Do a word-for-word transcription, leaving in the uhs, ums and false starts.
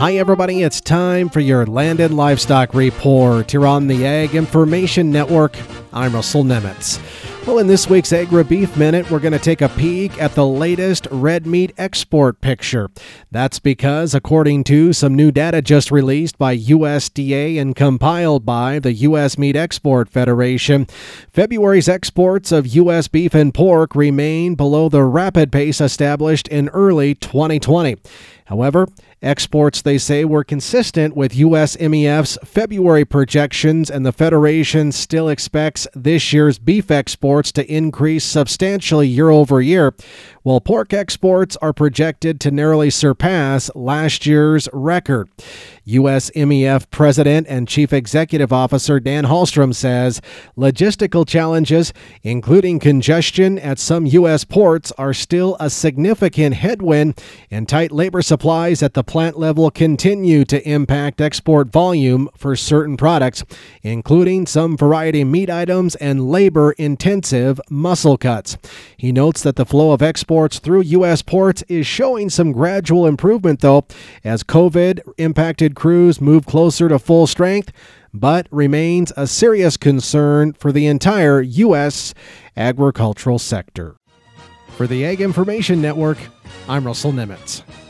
Hi, everybody. It's time for your Land and Livestock Report here on the Ag Information Network. I'm Russell Nemitz. Well, in this week's Agri-Beef Minute, we're going to take a peek at the latest red meat export picture. That's because, according to some new data just released by U S D A and compiled by the U S Meat Export Federation, February's exports of U S beef and pork remain below the rapid pace established in early twenty twenty. However, exports, they say, were consistent with U S M E F's February projections, and the Federation still expects this year's beef exports to increase substantially year over year, while pork exports are projected to narrowly surpass last year's record. U S M E F President and Chief Executive Officer Dan Hallstrom says logistical challenges, including congestion at some U S ports, are still a significant headwind, and tight labor supplies at the plant level continue to impact export volume for certain products, including some variety meat items and labor-intensive muscle cuts. He notes that the flow of exports through U S ports is showing some gradual improvement, though, as COVID-impacted crews move closer to full strength, but remains a serious concern for the entire U S agricultural sector. For the Ag Information Network, I'm Russell Nemitz.